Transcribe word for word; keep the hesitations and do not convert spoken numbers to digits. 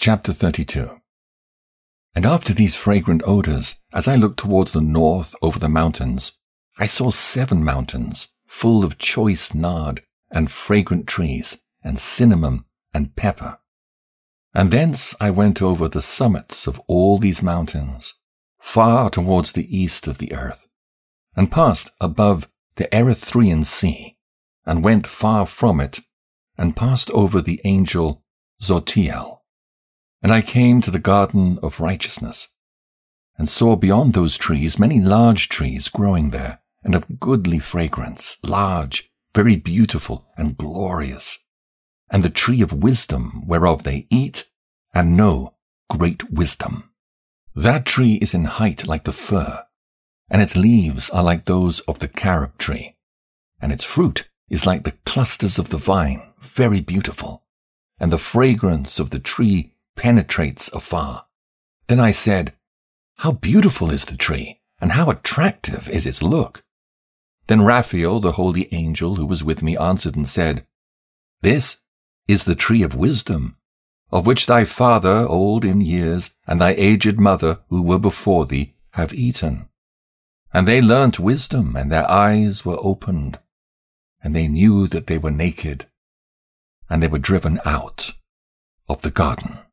Chapter thirty-two. And after these fragrant odors, as I looked towards the north over the mountains, I saw seven mountains, full of choice nard, and fragrant trees, and cinnamon, and pepper. And thence I went over the summits of all these mountains, far towards the east of the earth, and passed above the Erythraean Sea, and went far from it, and passed over the angel Zortiel. And I came to the garden of righteousness, and saw beyond those trees many large trees growing there, and of goodly fragrance, large, very beautiful, and glorious, and the tree of wisdom, whereof they eat, and know great wisdom. That tree is in height like the fir, and its leaves are like those of the carob tree, and its fruit is like the clusters of the vine, very beautiful, and the fragrance of the tree penetrates afar. Then I said, How beautiful is the tree, and how attractive is its look! Then Raphael, the holy angel who was with me, answered and said, This is the tree of wisdom, of which thy father, old in years, and thy aged mother, who were before thee, have eaten. And they learnt wisdom, and their eyes were opened, and they knew that they were naked, and they were driven out of the garden.